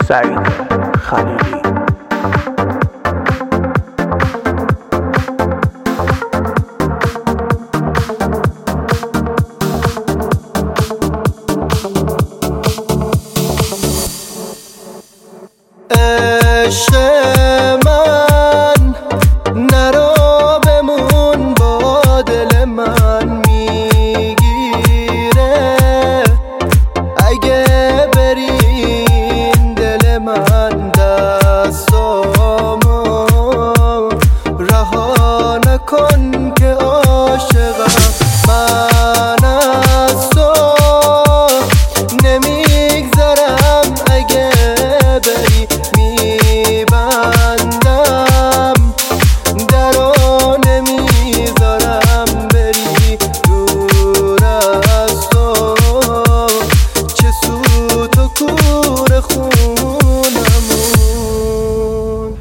سعید خلیلی. عشق من نرو بمون با دل من میگیره، اگه برین دل من دستامو رها نکن که عاشقم من از تو نمیگذرم، اگه بری میبندم درو نمیذارم بری دور از تو، چه سوت و کور خونمون.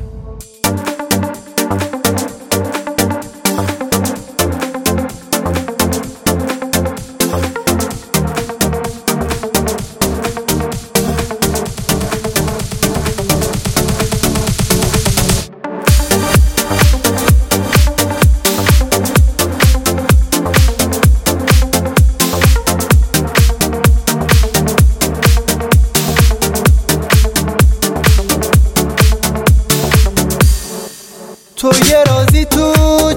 تو یه رازی تو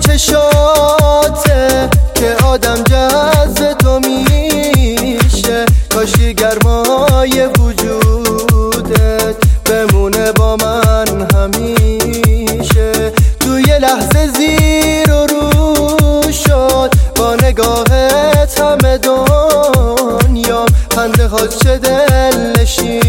چشاته که آدم جذب تو میشه، کاشی گرمای وجودت بمونه با من همیشه. تو یه لحظه زیر و رو شد با نگاهت همه دنیام، خنده ها چه دل نشین